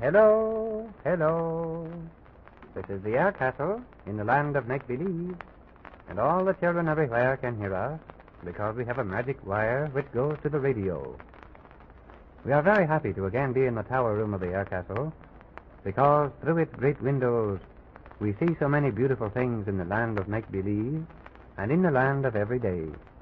Hello, hello. This is the Air Castle in the land of make-believe, and all the children everywhere can hear us because we have a magic wire which goes to the radio. We are very happy to again be in the tower room of the Air Castle because through its great windows we see so many beautiful things in the land of make-believe and in the land of every day.